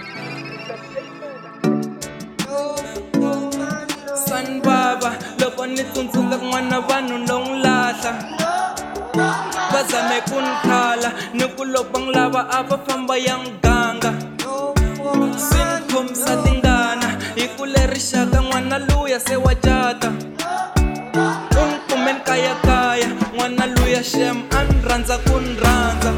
San baba loko ni tsundzuka n'wana vanhu lo n'wi lahla va zame ku ni khala ni ku loko ngi lava a va famba ya muganga swi ni khomisa tingana hi ku le rixaka n'wana luya se wa cata u ni kume ni kayakaya n'wana luya shem a ni rhandza ku ni rhandza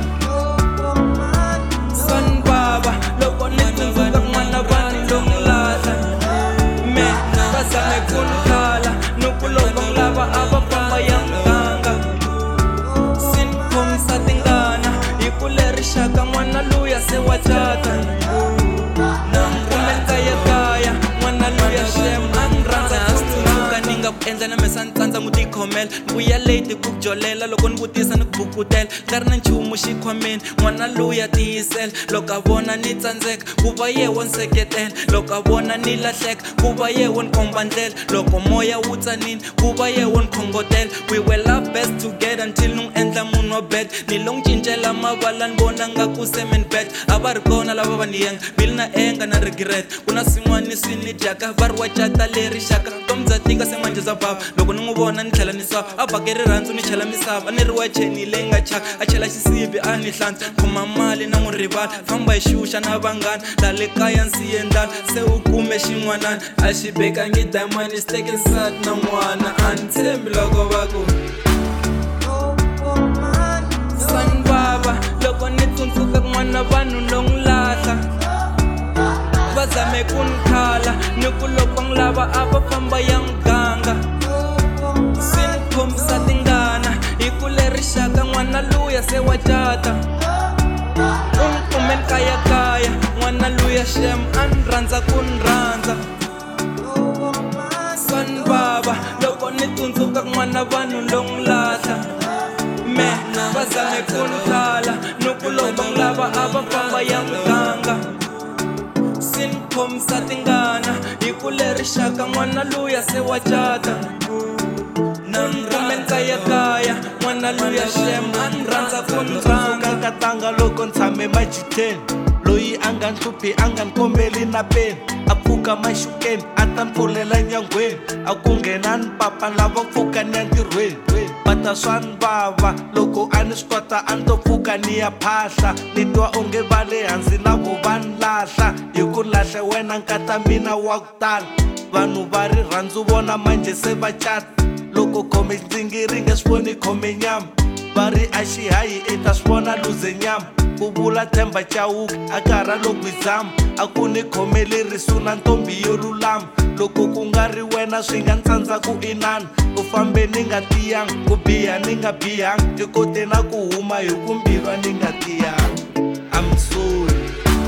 San baba loko ni tsundzuka n'wana vanhu lo n'wi lahla me va zame ku ni khala ni ku loko ngi lava a va famba ya muganga swi ni khomisa tingana hi ku le rixaka n'wana luya se wa cata na ni kume ni kayakaya n'wana luya shem a ni rhandza ku ni rhandza ni nga ku endla na me sa ni tsandza n'wi tikhomela ni vuya late ku ku jolela loko ni vutisa ni ku bukutela nga ri na nchumu xikhwameni n'wana luya tiyisela loko a vona ni tsandzeka ku va ye wo ni seketela loko a vona ni lahleka ku va ye wo ni komba ndlela loko moya wu tsanini ku va ye wo ni khongotela we were love best together until ni n'wi endla munhu wa bed ni lo n'wi cincela mavala ni vona nga ku semen bed a va ri kona lava va ni yenga bili na enga na regret ku na swin'wana swi ni dyaka va ri wa cata leri xaka vutomi bya tika se manje bya bava loko ni n'wi vona ni tlhela ni sava a bake rirhandzu ni chela misava a ni ri wacheni leyi nga chaka a chela xisibi a ni hlantswa khoma mali na n'wi rivala famba hi xuxa na vanghana la le kaya nsiye ndlala se u kume xin'wanana a xi bekangi diamond is taking nsati na n'wana a ni tshembi loko va ku San baba loko ni tsundzuka n'wana vanhu lo n'wi lahla va zame ku ni khala ni ku loko ngi lava a va famba ya muganga swi ni khomisa tingana hi ku le rixaka n'wana luya se wa cata u ni kume ni kayakaya n'wana luya shem a ni rhandza ku ni rhandza San baba loko ni tsundzuka n'wana vanhu lo n'wi lahla me va zame ku ni khala ni ku loko ngi lava a va famba ya muganga swi ni khomisa tingana hi ku le rixaka n'wana luya se wa cata na ni kume ni kayakaya n'wana luya shem a ni rhandza ku ni rhandza katanga loko ni tshame majiteni loyi a nga ni hluphi a nga ni kombeli na peni a pfuka maxukeni a ta ni pfulela nyangweni a ku nghena ni papa ni lava pfuka ni ya ntirhweni bata swa ni vava loko a ni swi kota a ni to pfuka ni ya phahla ni twa onge va le hansi na vo va ni lahla hi ku lahle wena nkata mina wa ku tala vanhu va ri rhandzu vona manje se va cata loko khome ndzingiri nge swi voni khome nyama va ri a xihayi i ta swi vona luze nyama ku vula themba chawuka a karha loko hi zama a ku ni khomeli risu na ntombi yo lulama loko ku nga ri wena swi nga ni tsandza ku inana ku fambe ni nga tiyanga ku biha ni nga bihanga ti kote na ku huma hi ku mbilwa ni nga tiyanga I'm sorry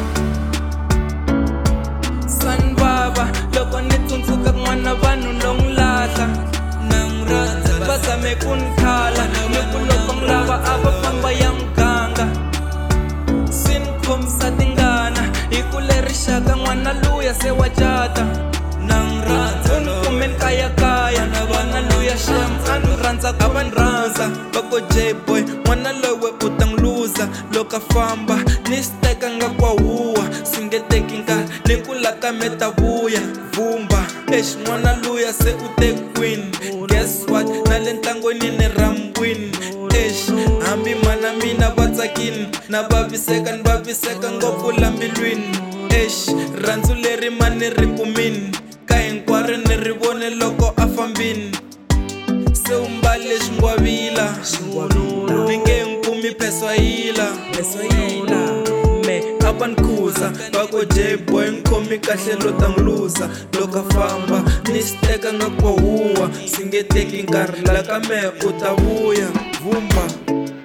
San baba loko ni tsundzuka n'wana vanhu lo n'wi lahla na n'wi rhandza va zame ku ni khala ni ku loko ngi lava a va famba ya muganga swi ni khomisa tingana hi ku le rixaka n'wana luya se wa cata na n'wi rhandza u ni kume ni kayakaya na vana luya shem a ni rhandza a va ni rhandza va ko J-boy n'wana loyi u ta n'wi luza loko a famba ni swi teka nga kwa huwa swi nge teki nkarhi ni ku lakame ta vuya vumba exi n'wana luya se u tekwini guess what na le ntlangwini ni rambwini exi hambi mana mina va tsakini na vaviseka ni vaviseka ngopfu la mbilwini exi rhandzu leri ma ni ri kumini ka hinkwaro ni ri vone loko a fambini se u mbale xingwavila ni nge nkumi pheswayila me a va ni khuza va ko J-boy ni khomi kahle lo ta n'wi luza loko a famba ni swi teka nga kwa huwa swi nge teki nkarhi la ka mehe u ta vuya vumba